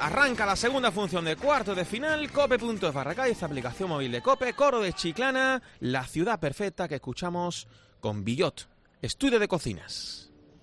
Arranca la segunda función de cuartos de final, cope.es/Cádiz, aplicación móvil de Cope, coro de Chiclana, La ciudad perfecta, que escuchamos con Billot, estudio de cocinas.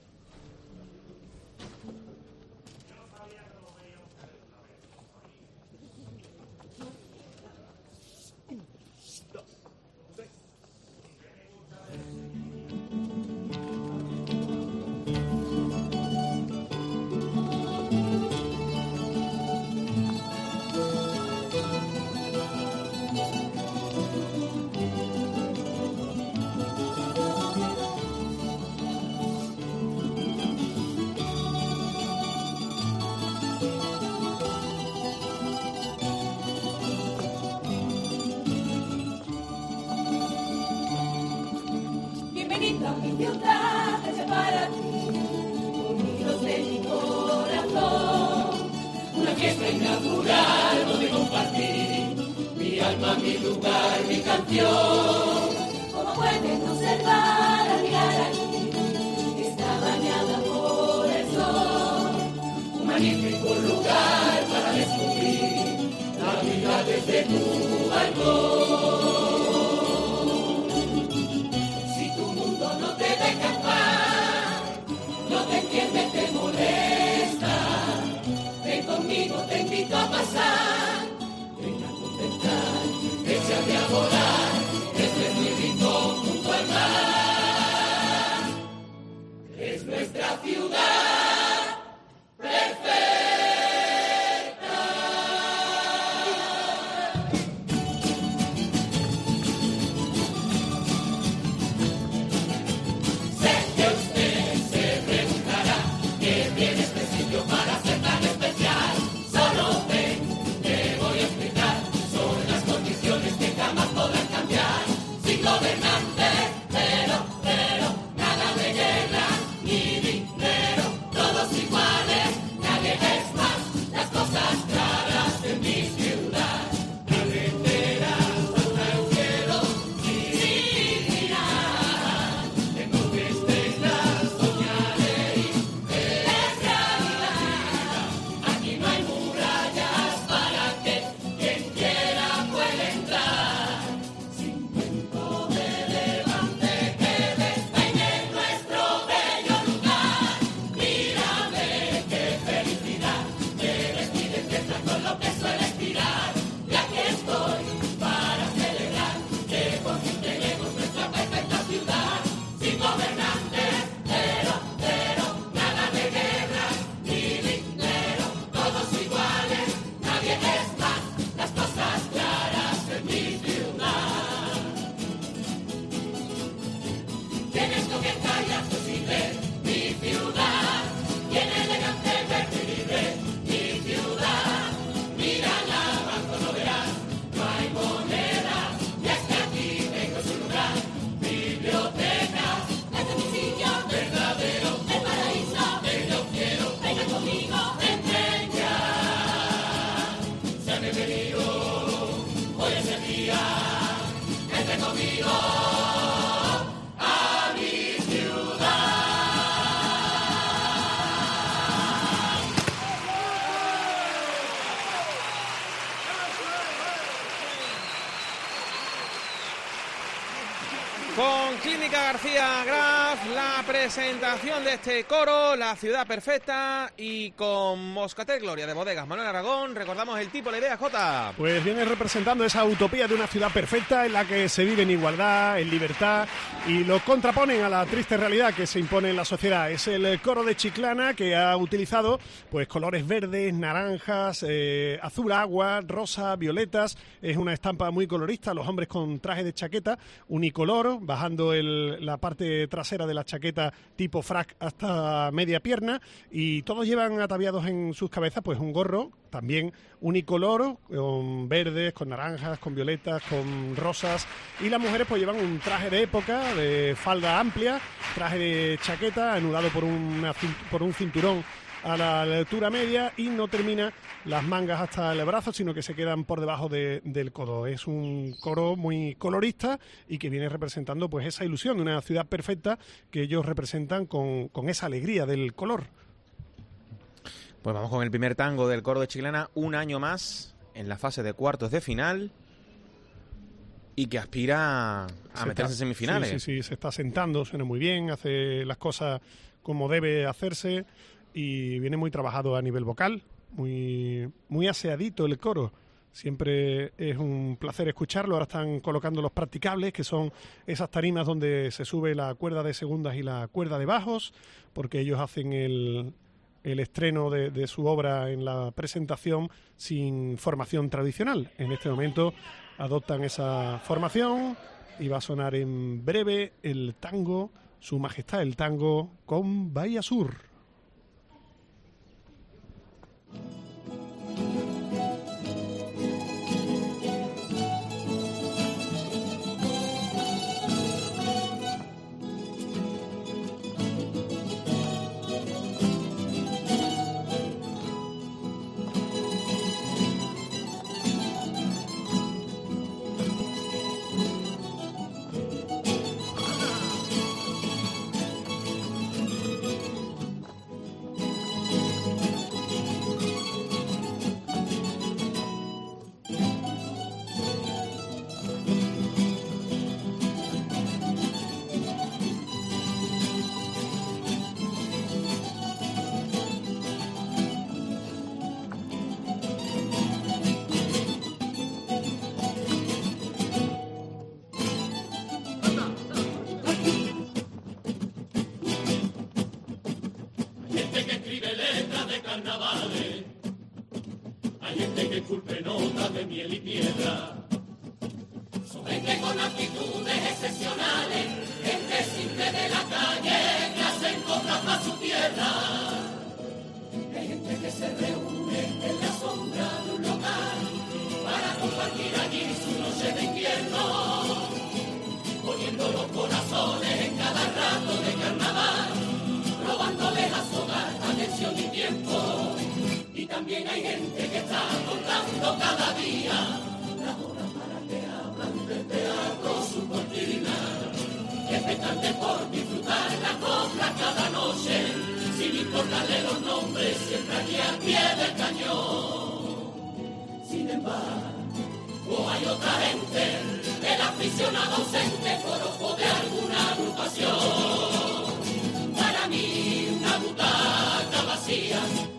Bienvenido a mi ciudad, hecha para ti, unidos de mi corazón. Una fiesta inaugural donde compartir mi alma, mi lugar, mi canción. Como pueden observar al mirar aquí, está bañada por el sol. Un magnífico lugar para descubrir la vida desde tu balcón. Te molesta, ven conmigo, te invito a pasar, ven a contemplar, échate a volar, este es mi rincón junto al mar, es nuestra ciudad perfecta. Para ser tan especial, solo ven, te voy a explicar, son las condiciones que jamás podrán cambiar, sin gobernantes, pero, nada de guerra, ni dinero, todos iguales, nadie es más, las cosas claras de mi ciudad, carretera, hasta el cielo, sin mirar, tengo que estrellas, soñaré y Con Clínica García Graf, la presentación de este coro, La ciudad perfecta, y con Moscatel Gloria de Bodegas Manuel Aragón, recordamos el tipo, la idea, Jota. Pues viene representando esa utopía de una ciudad perfecta en la que se vive en igualdad, en libertad, y lo contraponen a la triste realidad que se impone en la sociedad. Es el coro de Chiclana, que ha utilizado pues colores verdes, naranjas, azul agua, rosa, violetas. Es una estampa muy colorista, los hombres con traje de chaqueta unicolor, bajando la parte trasera de la chaqueta tipo frac hasta media pierna, y todos llevan ataviados en sus cabezas pues un gorro también unicolor, con verdes, con naranjas, con violetas, con rosas, y las mujeres pues llevan un traje de época, de falda amplia, traje de chaqueta anudado por un cinturón a la altura media, y no termina las mangas hasta el brazo, sino que se quedan por debajo del codo. Es un coro muy colorista y que viene representando pues esa ilusión de una ciudad perfecta que ellos representan con esa alegría del color. Pues vamos con el primer tango del coro de Chiclana, un año más en la fase de cuartos de final y que aspira a meterse en semifinales. Sí, se está sentando, suena muy bien, hace las cosas como debe hacerse y viene muy trabajado a nivel vocal, muy aseadito el coro. Siempre es un placer escucharlo. Ahora están colocando los practicables, que son esas tarimas donde se sube la cuerda de segundas y la cuerda de bajos, porque ellos hacen el estreno de su obra en la presentación sin formación tradicional. En este momento adoptan esa formación y va a sonar en breve el tango, Su Majestad el Tango, con Bahía Sur. Hay gente que esculpe notas de miel y piedra, gente con actitudes excepcionales, gente simple de la calle que hacen cosas para su tierra. Hay gente que se reúne en la sombra de un local para compartir allí su noche de invierno, poniendo los corazones en cada rato de carnaval, robándoles a su hogar atención y tiempo. Y también hay gente que está contando cada día las horas para que hablan de teatro, su cortina, expectantes por disfrutar la copla cada noche, sin importarle los nombres, siempre aquí al pie del cañón. Sin embargo, hay otra gente, el aficionado ausente por ojo de alguna agrupación. Para mí, una butaca vacía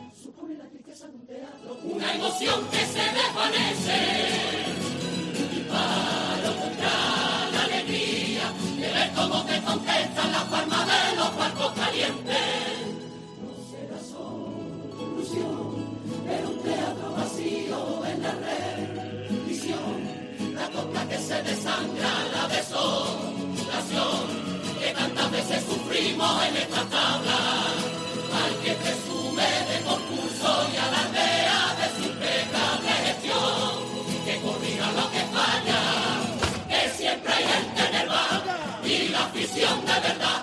una emoción que se desvanece, y paro contra la alegría de ver cómo te contestan las palmas de los barcos calientes. No será solución, pero un teatro vacío en la rendición, la copla que se desangra, la desolación que tantas veces sufrimos en esta tabla, al que presume de concurso y alardea que corrija lo que falla, que siempre hay gente en el bar y la afición de verdad.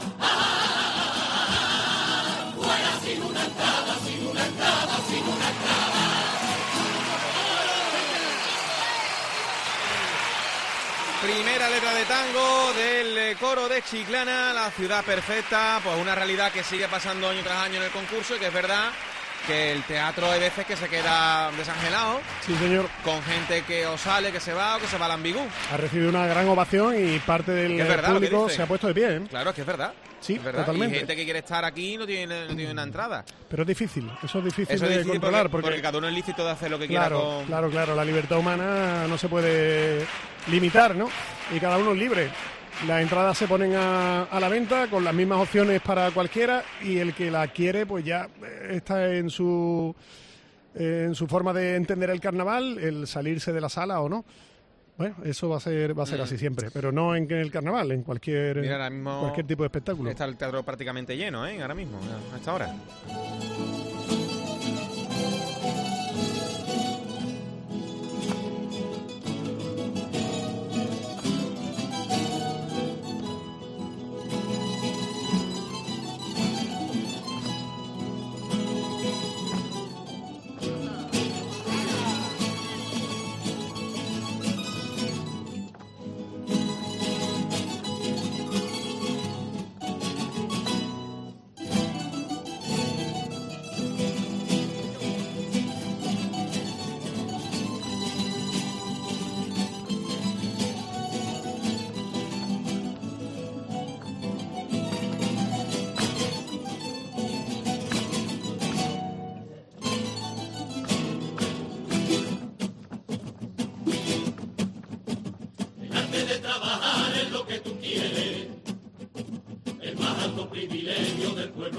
Fuera sin una entrada, sin una entrada, sin una entrada. Primera letra de tango del coro de Chiclana, La Ciudad Perfecta, pues una realidad que sigue pasando año tras año en el concurso y que es verdad que el teatro hay veces que se queda desangelado. Sí, señor. Con gente que o sale, que se va o que se va al ambigú. Ha recibido una gran ovación y parte del público se ha puesto de pie, ¿eh? Claro, es que es verdad. Sí, es verdad. totalmente. Y gente que quiere estar aquí no tiene una entrada. Pero es difícil, eso es difícil de controlar. Porque cada uno es lícito de hacer lo que quiera con... Claro, la libertad humana no se puede limitar, ¿no? Y cada uno es libre. Las entradas se ponen a la venta con las mismas opciones para cualquiera y el que la quiere pues ya está en su forma de entender el carnaval, el salirse de la sala o no. Bueno, eso va a ser así siempre, pero no en el carnaval, en cualquier tipo de espectáculo. Está el teatro prácticamente lleno, ahora mismo, a esta hora.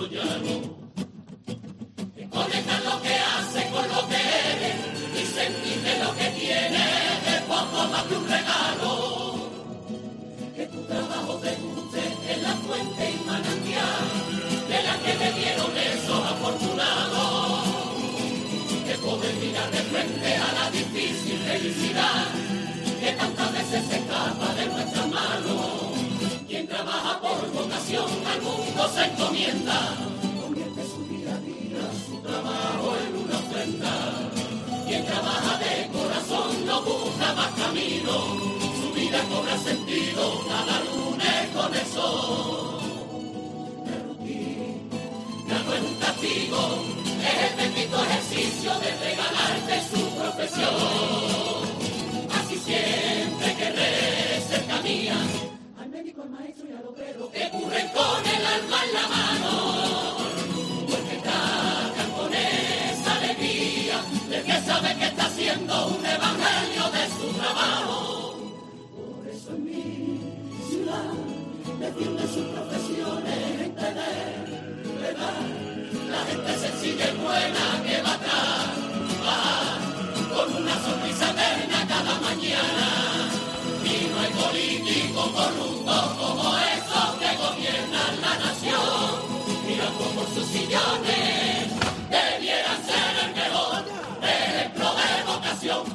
mundo llano. Que conectas lo que haces con lo que eres y sentir que lo que tienes es poco más que un regalo. Que tu trabajo te guste en la fuente y manantial de la que te dieron esos afortunados. Que poder mirar de frente a la difícil felicidad que tantas veces se escapa de nuestras manos. Quien trabaja por vocación al mundo se encomienda, convierte su día a día, su trabajo en una ofrenda. Quien trabaja de corazón no busca más camino, su vida cobra sentido cada lunes con el sol. La rutina no es un castigo, es el bendito ejercicio de regalarte su profesión. Así siempre querré cercanía al médico, al maestro y al obrero que curren con el alma en la mano, porque tratan con esa alegría del que sabe que está haciendo un evangelio de su trabajo. Por eso en mi ciudad defiende sus profesiones en verdad. La gente sencilla y buena que va atrás, va con una sonrisa eterna cada mañana. Y no hay políticos corruptos como esos que gobiernan la nación. Mirando por sus sillones, debieran ser el mejor ejemplo de vocación.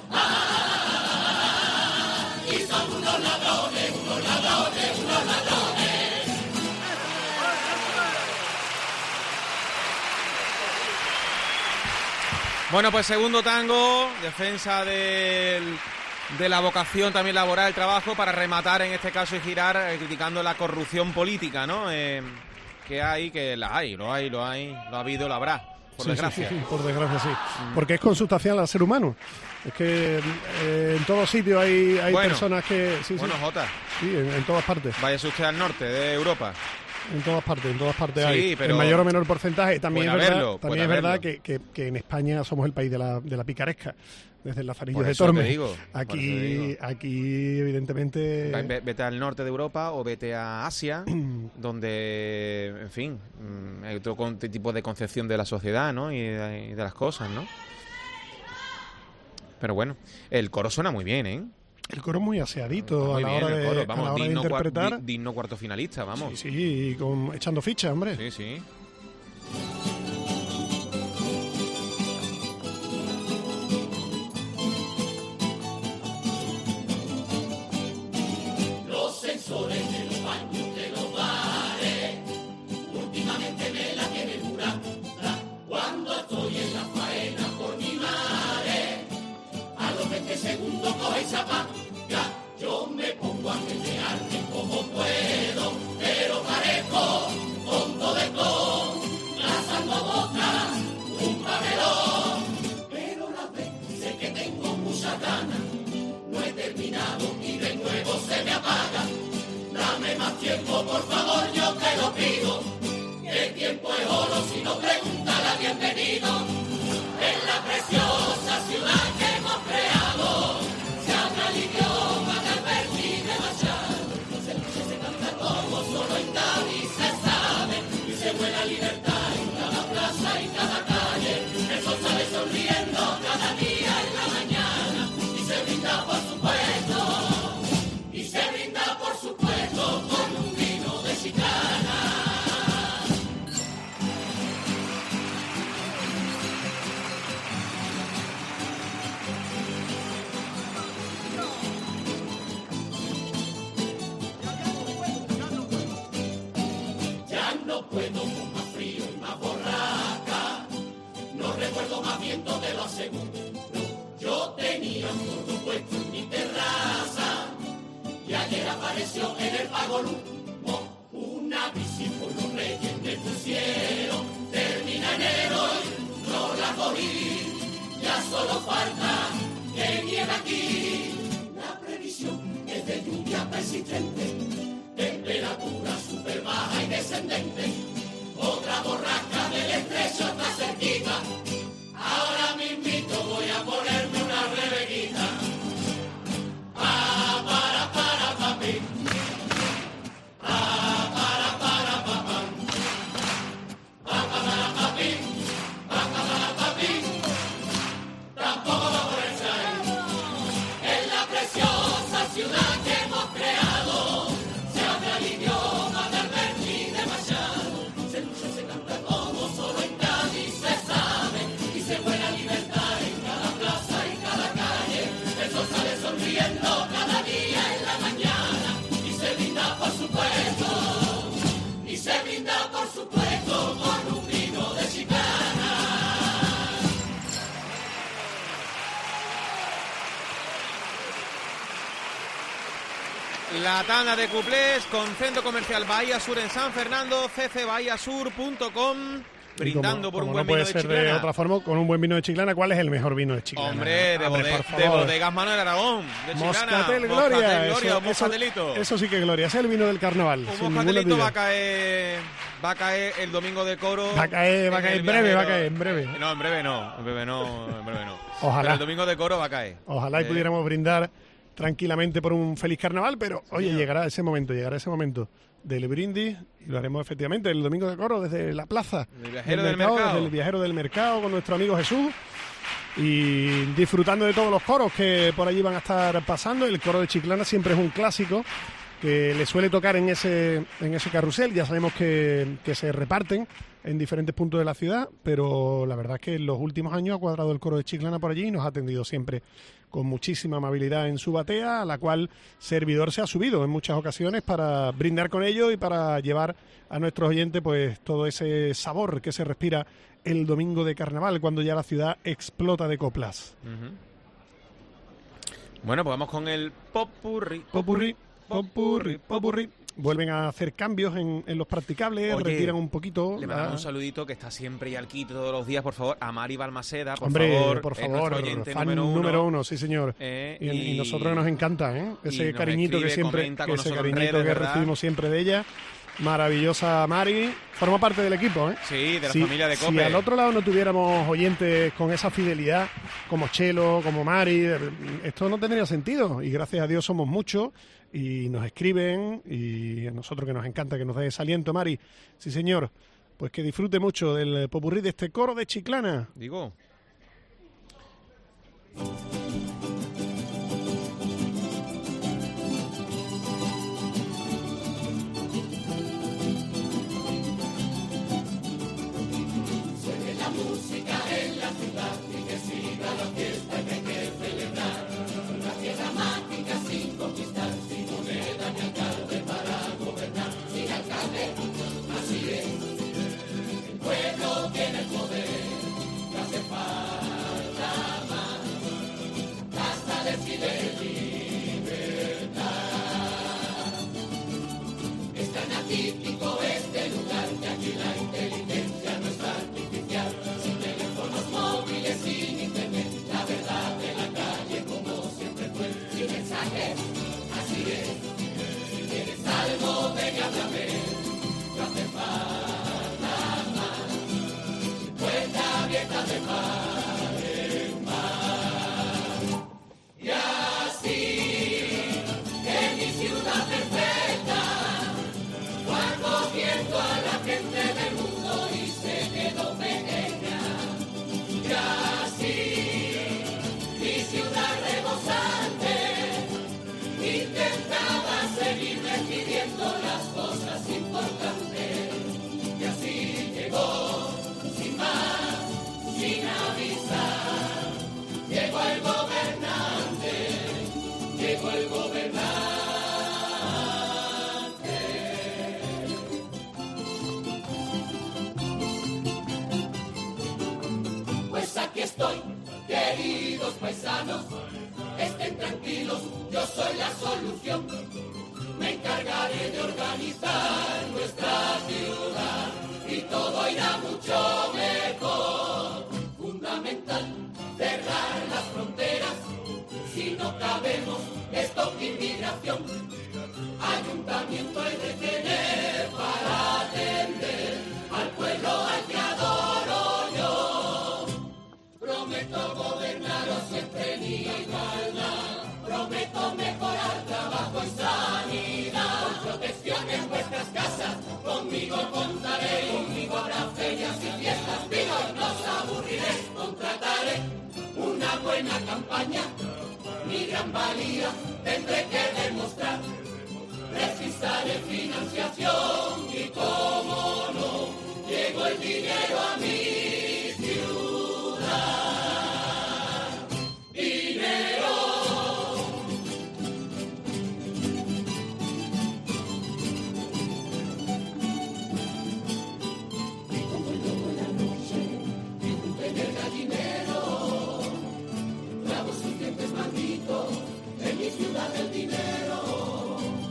Y son unos ladrones, unos ladrones, unos ladrones. Bueno, pues segundo tango, defensa de la vocación también laboral, el trabajo, para rematar en este caso y girar criticando la corrupción política, ¿no? Que hay, que la hay, lo ha habido, lo habrá, por desgracia. Sí, por desgracia sí, porque es consubstancial al ser humano. Es que en todos sitios hay personas que... Jota. Sí, en todas partes. Váyase usted al norte de Europa. En todas partes sí, hay, pero en mayor o menor porcentaje. También es verdad que en España somos el país de la picaresca, desde el Lazarillo de Tormes. Aquí evidentemente... Vete al norte de Europa o vete a Asia, donde, en fin, hay otro tipo de concepción de la sociedad, ¿no? Y de las cosas, ¿no? Pero bueno, el coro suena muy bien, ¿eh? El coro muy aseadito a la hora de interpretar. Digno cuarto finalista, vamos. Sí, echando ficha, hombre. Sí. Los sensores de los baños de los bares últimamente me la tienen dura. Cuando estoy en la faena por mi madre, a los 20 segundos coge zapato. Yo me pongo a pelearme como puedo, pero parezco tonto de todo, lanzando botas, un papelón. Pero la vez sé que tengo muchas ganas, no he terminado y de nuevo se me apaga. Dame más tiempo, por favor, yo te lo pido. El tiempo es oro, si no pregúntala bienvenido. En la preciosa ciudad que hemos creado, se habla el idioma de Alberti y de Machado. Se canta como solo en Cádiz se sabe, y se vuela libertad en cada plaza y cada calle. El sol sale sonriendo cada día en la mañana, y se brinda por supuesto, con un vino de Chiclana. No puedo con más frío y más borraca, no recuerdo más viento, te lo aseguro. Yo tenía un gordo puesto en mi terraza y ayer apareció en el Pagolumo una bici por los reyes me pusieron. Termina enero y no la cogí, ya solo falta que nieve aquí. La previsión es de lluvia persistente, temperatura super baja y descendente. Otra borrasca del estrecho está cerquita. Ahora mismito voy a ponerme una rebequita. Para papi. Para la tanda de cuplés con Centro Comercial Bahía Sur en San Fernando, ccbahiasur.com, brindando por un buen vino de Chiclana. No puede ser de otra forma, con un buen vino de Chiclana. ¿Cuál es el mejor vino de Chiclana? Hombre, de Bodegas Manuel Aragón, de Chiclana. Moscatel Gloria. Moscatelito. Eso sí que es gloria, es el vino del carnaval. Un moscatelito va a caer el domingo de coro. Va a caer en breve. No, en breve no. Ojalá. Pero el domingo de coro va a caer. Ojalá y pudiéramos brindar tranquilamente por un feliz carnaval, pero oye, llegará ese momento del brindis y lo haremos efectivamente el domingo de coro desde la plaza del Viajero del Mercado. Desde el Viajero del Mercado con nuestro amigo Jesús y disfrutando de todos los coros que por allí van a estar pasando. El coro de Chiclana siempre es un clásico que le suele tocar en ese carrusel. Ya sabemos que se reparten en diferentes puntos de la ciudad, pero la verdad es que en los últimos años ha cuadrado el coro de Chiclana por allí y nos ha atendido siempre con muchísima amabilidad en su batea, a la cual servidor se ha subido en muchas ocasiones para brindar con ellos y para llevar a nuestros oyentes pues todo ese sabor que se respira el domingo de carnaval, cuando ya la ciudad explota de coplas. Uh-huh. Bueno, pues vamos con el popurrí. Vuelven a hacer cambios en los practicables. Oye, retiran un poquito. Le mandamos un saludito que está siempre y al quito todos los días, por favor, a Mari Balmaceda, por favor, oyente fan número uno, sí señor. Y nosotros nos encanta, ese cariñito que siempre, recibimos siempre de ella. Maravillosa Mari, forma parte del equipo, Sí, de la familia de COPE. Si al otro lado no tuviéramos oyentes con esa fidelidad, como Chelo, como Mari, esto no tendría sentido. Y gracias a Dios somos muchos y nos escriben, y a nosotros que nos encanta que nos dé ese aliento, Mari. Sí, señor, pues que disfrute mucho del popurrí de este coro de Chiclana. Digo. Queridos paisanos, estén tranquilos, yo soy la solución. Me encargaré de organizar nuestra ciudad y todo irá mucho mejor. Fundamental, cerrar las fronteras, si no cabemos, stop inmigración. Ayuntamiento hay de tener para atender al pueblo al que adoro yo. Prometo gobernaros siempre en igualdad, prometo mejorar trabajo y sanidad, con protección en vuestras casas, conmigo contaréis, conmigo habrá ferias y fiestas, vino y nos aburriréis, contrataré una buena campaña, mi gran valía tendré que demostrar, precisaré financiación y cómo no, llegó el dinero a mi ciudad. En mi ciudad el dinero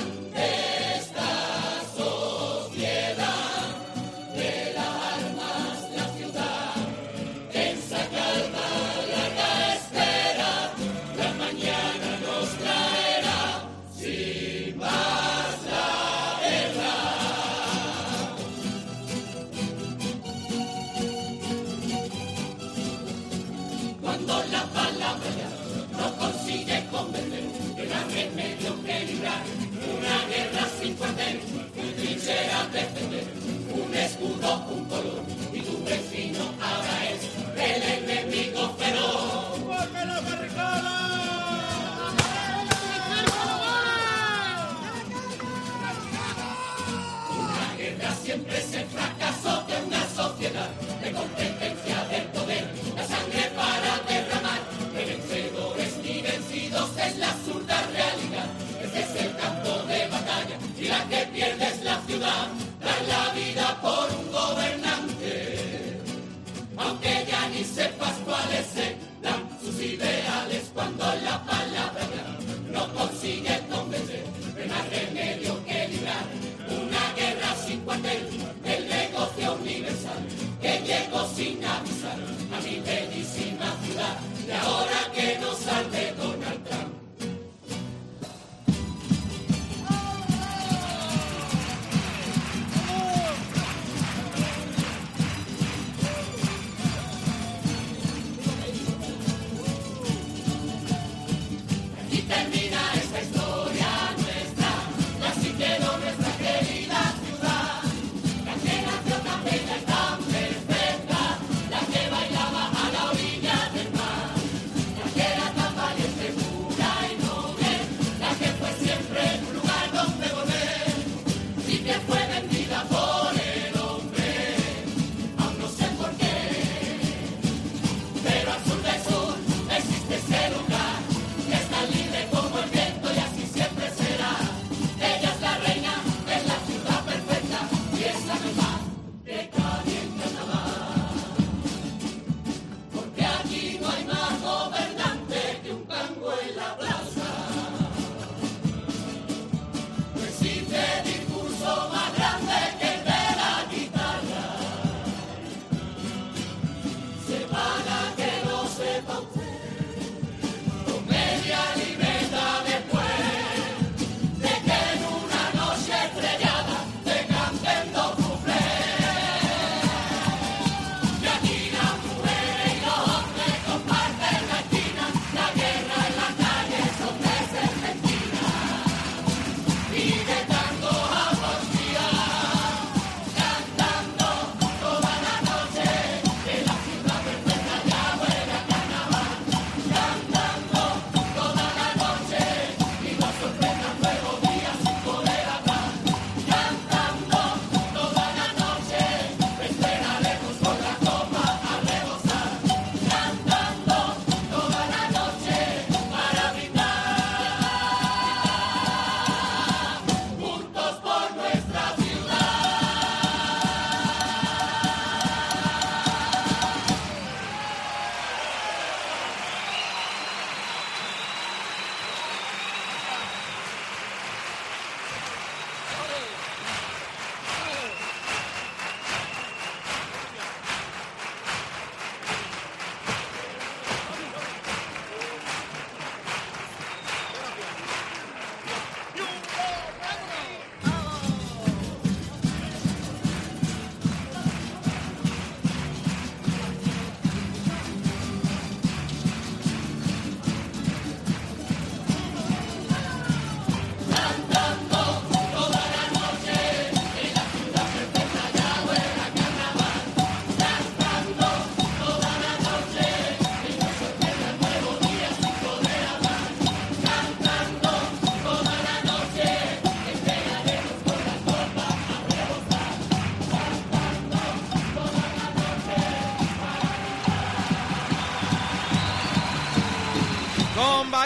Consigue convencer que la remedio que librar una guerra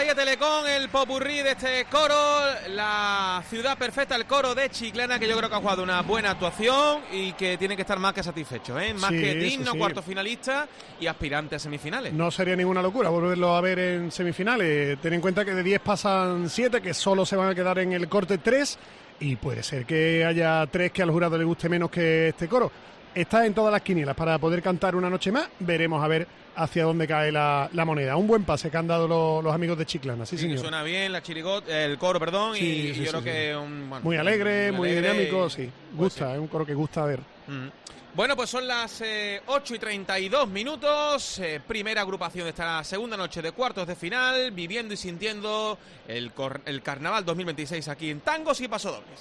Bahía Telecom, el popurrí de este coro, la ciudad perfecta, el coro de Chiclana, que yo creo que ha jugado una buena actuación y que tiene que estar más que satisfecho, ¿eh? Más que digno, cuarto finalista y aspirante a semifinales. No sería ninguna locura volverlo a ver en semifinales. Ten en cuenta que de 10 pasan 7, que solo se van a quedar en el corte 3, y puede ser que haya 3 que al jurado le guste menos que este coro. Está en todas las quinielas para poder cantar una noche más. Veremos a ver hacia dónde cae la moneda. Un buen pase que han dado los amigos de Chiclana, sí, señor. Suena bien la el coro, perdón, sí, y yo creo que muy alegre, muy dinámico, sí. Gusta, es un coro que gusta ver. Bueno, pues son las 8:32, primera agrupación de esta segunda noche de cuartos de final, viviendo y sintiendo el Carnaval 2026 aquí en Tangos y Pasodobles.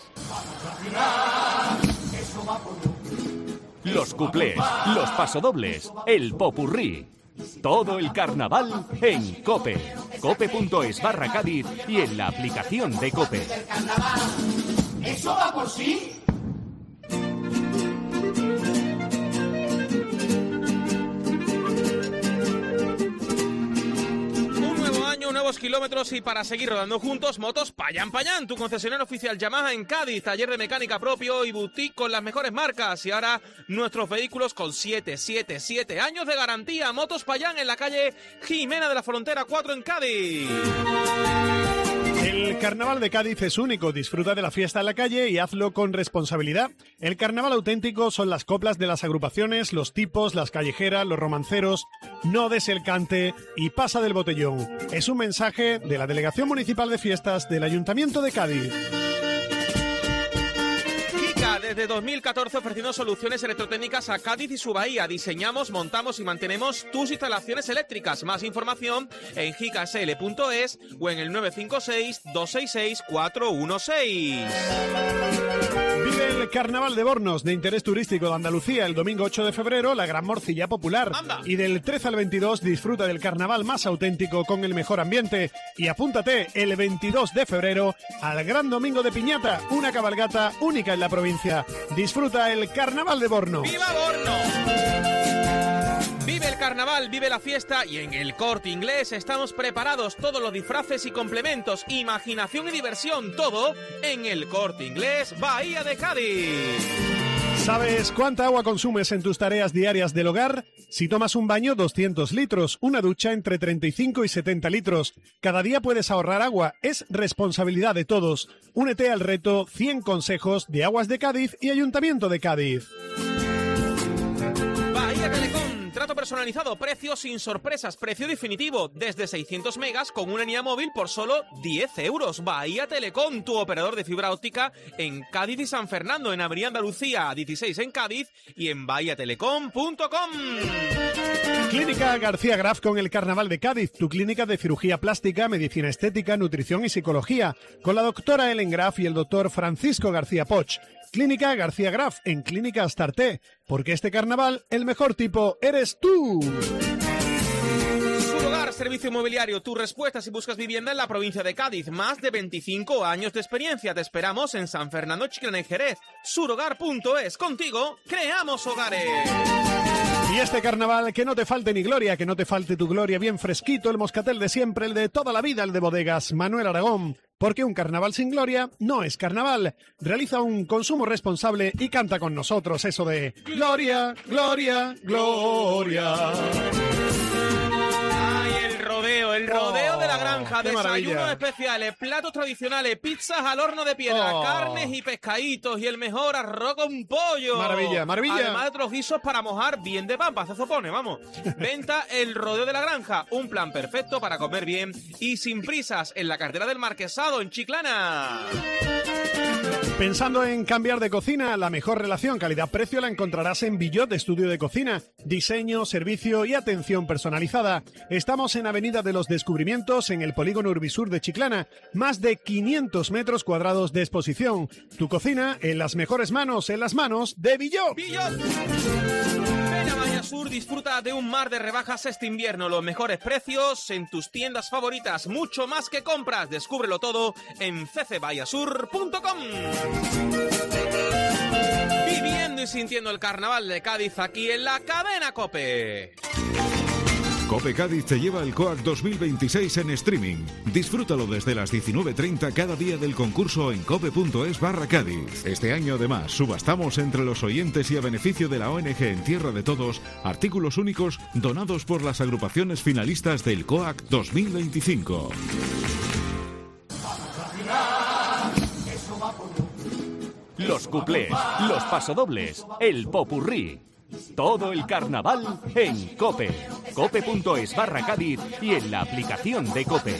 Los cuplés, los pasodobles, el popurrí. Todo el carnaval en COPE. COPE.es/Cádiz y en la aplicación de COPE. ¿Eso va por sí? Nuevos kilómetros y para seguir rodando juntos, Motos Payán Payán, tu concesionario oficial Yamaha en Cádiz, taller de mecánica propio y boutique con las mejores marcas, y ahora nuestros vehículos con 7 años de garantía. Motos Payán en la calle Jimena de la Frontera 4 en Cádiz. El Carnaval de Cádiz es único, disfruta de la fiesta en la calle y hazlo con responsabilidad. El carnaval auténtico son las coplas de las agrupaciones, los tipos, las callejeras, los romanceros. No des el cante y pasa del botellón. Es un mensaje de la Delegación Municipal de Fiestas del Ayuntamiento de Cádiz. Desde 2014 ofreciendo soluciones electrotécnicas a Cádiz y su bahía. Diseñamos, montamos y mantenemos tus instalaciones eléctricas. Más información en gicasl.es o en el 956-266-416. Vive el Carnaval de Bornos, de interés turístico de Andalucía, el domingo 8 de febrero, la Gran Morcilla Popular. ¡Anda! Y del 13 al 22 disfruta del carnaval más auténtico con el mejor ambiente. Y apúntate el 22 de febrero al Gran Domingo de Piñata, una cabalgata única en la provincia. Disfruta el Carnaval de Borno. ¡Viva Borno! Vive el carnaval, vive la fiesta, y en el Corte Inglés estamos preparados. Todos los disfraces y complementos, imaginación y diversión, todo en el Corte Inglés Bahía de Cádiz. ¿Sabes cuánta agua consumes en tus tareas diarias del hogar? Si tomas un baño, 200 litros, una ducha entre 35 y 70 litros. Cada día puedes ahorrar agua, es responsabilidad de todos. Únete al reto 100 consejos de Aguas de Cádiz y Ayuntamiento de Cádiz. Bahía Telecom, trato personalizado, precio sin sorpresas, precio definitivo, desde 600 megas con una línea móvil por solo 10 euros. Bahía Telecom, tu operador de fibra óptica en Cádiz y San Fernando, en Avenida Andalucía 16 en Cádiz y en bahiatelecom.com. Clínica García Graf con el Carnaval de Cádiz, tu clínica de cirugía plástica, medicina estética, nutrición y psicología, con la doctora Ellen Graf y el doctor Francisco García Poch. Clínica García Graf en Clínica Astarte, porque este carnaval el mejor tipo eres tú. Surogar, servicio inmobiliario, tu respuesta si buscas vivienda en la provincia de Cádiz. Más de 25 años de experiencia. Te esperamos en San Fernando, Chiclana y Jerez. Surogar.es, contigo creamos hogares. Y este carnaval, que no te falte ni gloria, que no te falte tu gloria, bien fresquito, el moscatel de siempre, el de toda la vida, el de Bodegas Manuel Aragón. Porque un carnaval sin gloria no es carnaval. Realiza un consumo responsable y canta con nosotros eso de Gloria, Gloria, Gloria. El rodeo de la granja, desayunos maravilla. especiales, platos tradicionales, pizzas al horno de piedra, carnes y pescaditos y el mejor arroz con pollo. Maravilla, maravilla. Además de otros guisos para mojar bien de pan, para hacer sopone, vamos. Venta El Rodeo de la Granja, un plan perfecto para comer bien y sin prisas en la carretera del Marquesado, en Chiclana. Pensando en cambiar de cocina, la mejor relación calidad-precio la encontrarás en Billot Estudio de Cocina. Diseño, servicio y atención personalizada. Estamos en Avenida de los Descubrimientos, en el polígono Urbisur de Chiclana. Más de 500 metros cuadrados de exposición. Tu cocina en las mejores manos, en las manos de Billot. Ven a Bahía Sur, disfruta de un mar de rebajas este invierno. Los mejores precios en tus tiendas favoritas. Mucho más que compras. Descúbrelo todo en ccbayasur.com. Viviendo y sintiendo el carnaval de Cádiz aquí en la cadena COPE. Cope Cádiz te lleva el COAC 2026 en streaming. Disfrútalo desde las 19:30 cada día del concurso en cope.es/Cádiz. Este año además subastamos entre los oyentes y a beneficio de la ONG En Tierra de Todos artículos únicos donados por las agrupaciones finalistas del COAC 2025. Los cuplés, los pasodobles, el popurrí. Todo el carnaval en COPE. Cope.es/Cádiz y en la aplicación de COPE.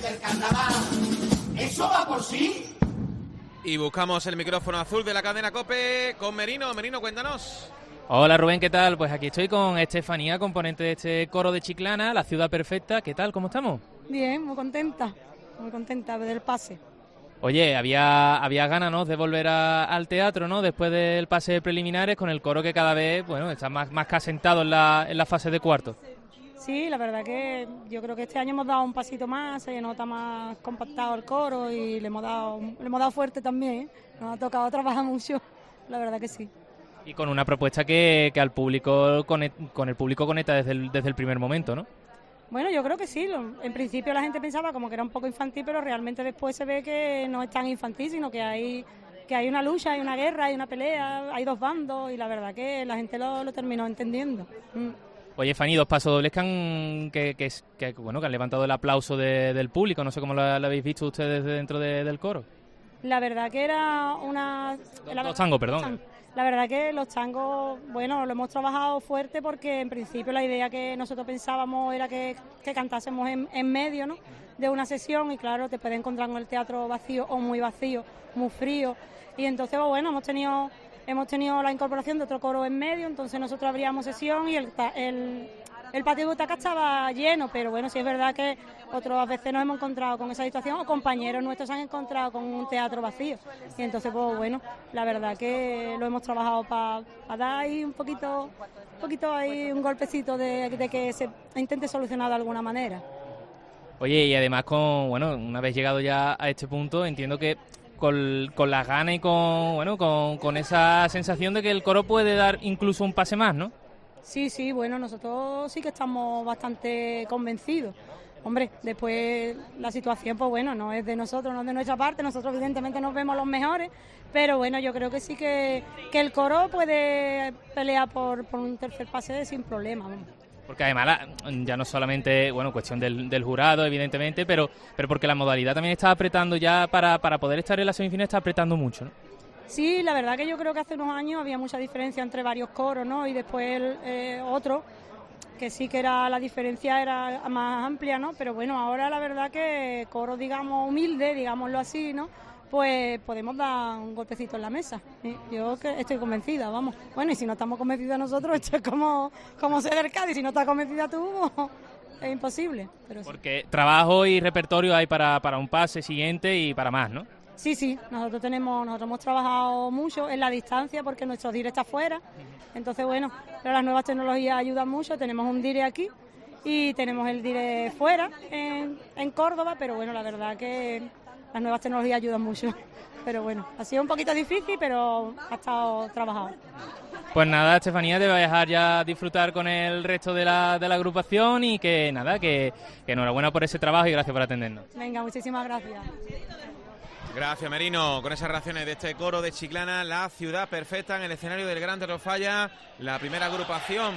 Eso va por sí. Y buscamos el micrófono azul de la cadena COPE con Merino. Merino, cuéntanos. Hola Rubén, ¿qué tal? Pues aquí estoy con Estefanía, componente de este coro de Chiclana, La Ciudad Perfecta. ¿Qué tal? ¿Cómo estamos? Bien, muy contenta del pase. Oye, había ganas, ¿no?, de volver al teatro, ¿no?, después del pase de preliminares, con el coro que cada vez, bueno, está más que asentado en la fase de cuartos. Sí, la verdad que yo creo que este año hemos dado un pasito más, se nota más compactado el coro y le hemos dado fuerte también, ¿eh? Nos ha tocado trabajar mucho, la verdad que sí. Y con una propuesta que al público, con el público conecta desde el primer momento, ¿no? Bueno, yo creo que sí. En principio la gente pensaba como que era un poco infantil, pero realmente después se ve que no es tan infantil, sino que hay una lucha, hay una guerra, hay una pelea, hay dos bandos y la verdad que la gente lo terminó entendiendo. Oye, Fanny, dos pasodobles que han levantado el aplauso del público. No sé cómo lo habéis visto ustedes dentro del coro. La verdad que era Dos tangos, perdón. La verdad que los tangos, bueno, lo hemos trabajado fuerte porque en principio la idea que nosotros pensábamos era que cantásemos en medio, ¿no?, de una sesión y claro, te puedes encontrar con el teatro vacío o muy vacío, muy frío y entonces, bueno, hemos tenido la incorporación de otro coro en medio, entonces nosotros abríamos sesión y el patio de butacas estaba lleno, pero bueno, sí es verdad que otras veces nos hemos encontrado con esa situación o compañeros nuestros se han encontrado con un teatro vacío y entonces, pues bueno, la verdad que lo hemos trabajado para dar ahí un poquito ahí un golpecito de que se intente solucionar de alguna manera. Oye, y además una vez llegado ya a este punto, entiendo que con las ganas y con esa sensación de que el coro puede dar incluso un pase más, ¿no? Sí, bueno, nosotros sí que estamos bastante convencidos. Hombre, después la situación, pues bueno, no es de nosotros, no es de nuestra parte, nosotros evidentemente nos vemos los mejores, pero bueno, yo creo que sí que el coro puede pelear por un tercer pase sin problema. Porque además ya no solamente, cuestión del jurado, evidentemente, pero porque la modalidad también está apretando ya para poder estar en la semifinal, está apretando mucho, ¿no? Sí, la verdad que yo creo que hace unos años había mucha diferencia entre varios coros, ¿no? Y después otro, que sí que la diferencia era más amplia, ¿no? Pero bueno, ahora la verdad que coros, digamos, humildes, digámoslo así, ¿no?, pues podemos dar un golpecito en la mesa. ¿Sí? Yo que estoy convencida, vamos. Bueno, y si no estamos convencidos nosotros, esto es como ser del Cádiz, si no estás convencida tú, es imposible. Pero porque trabajo y repertorio hay para un pase siguiente y para más, ¿no? Sí, nosotros hemos trabajado mucho en la distancia porque nuestro dire está fuera, entonces bueno, pero las nuevas tecnologías ayudan mucho, tenemos un dire aquí y tenemos el dire fuera, en Córdoba, pero bueno, la verdad que las nuevas tecnologías ayudan mucho, pero bueno, ha sido un poquito difícil, pero ha estado trabajado. Pues nada, Estefanía, te voy a dejar ya disfrutar con el resto de la agrupación y que enhorabuena por ese trabajo y gracias por atendernos. Venga, muchísimas gracias. Gracias, Merino, con esas reacciones de este coro de Chiclana, La Ciudad Perfecta, en el escenario del Gran Teatro Falla, la primera agrupación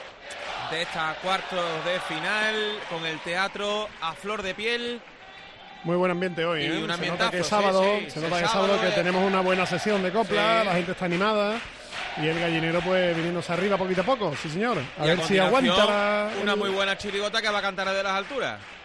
de esta cuartos de final, con el teatro a flor de piel. Muy buen ambiente hoy, y ¿eh? un Se nota que es sí, sábado, que tenemos una buena sesión de copla, sí. La gente está animada y el gallinero pues viniéndose arriba poquito a poco, sí señor. A ver si aguanta una muy buena chirigota que va a cantar desde las alturas.